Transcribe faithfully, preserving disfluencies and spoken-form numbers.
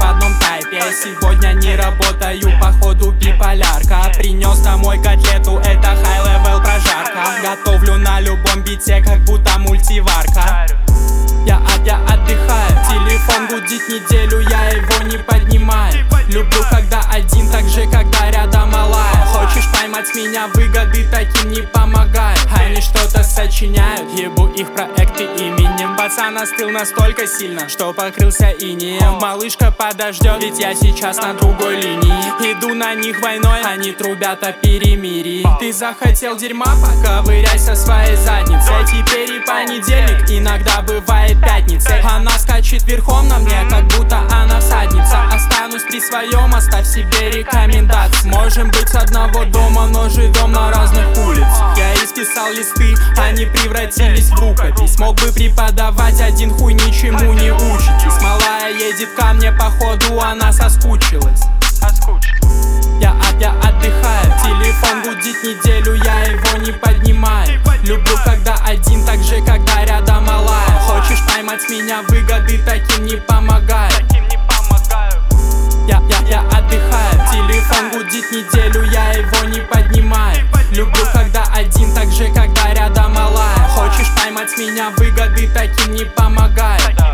одном тайпе. Сегодня не работаю, походу биполярка. Принес домой котлету, это хай-левел прожарка. Готовлю на любом бите, как будто мультиварка. Я, я отдыхаю, телефон гудит неделю, я его не поднимаю. Люблю, когда один, так же, когда рядом малая. Хочешь поймать меня, выгоды таким не помогают. Они что-то сочиняют, ебу их проекты именем. Пацан остыл настолько сильно, что покрылся инеем. Малышка подождет, ведь я сейчас на другой линии. Иду на них войной, они трубят о перемирии. Ты захотел дерьма, поковыряйся своей задницей. Теперь и понедельник, иногда бывает пятница. Она скачет верхом на мне, как будто она всадница. Останусь при своем, оставь себе рекомендации. Можем быть с одного дома, но живем на разных улицах. Я исписал листы, они превратились в рукопись. Мог бы преподавать, один хуй ничему не учитесь. Малая едет ко мне, походу она соскучилась. Я, я отдыхаю, телефон гудит неделю, я его не поднимаю. Люблю, когда один, так же, когда рядом малая. Хочешь поймать меня, выгоды таким не помогают. Я, я, я отдыхаю, телефон гудит неделю, я его не поднимаю. Люблю, когда один, так же, когда рядом малая. Хочешь поймать меня, выгоды таким не помогают.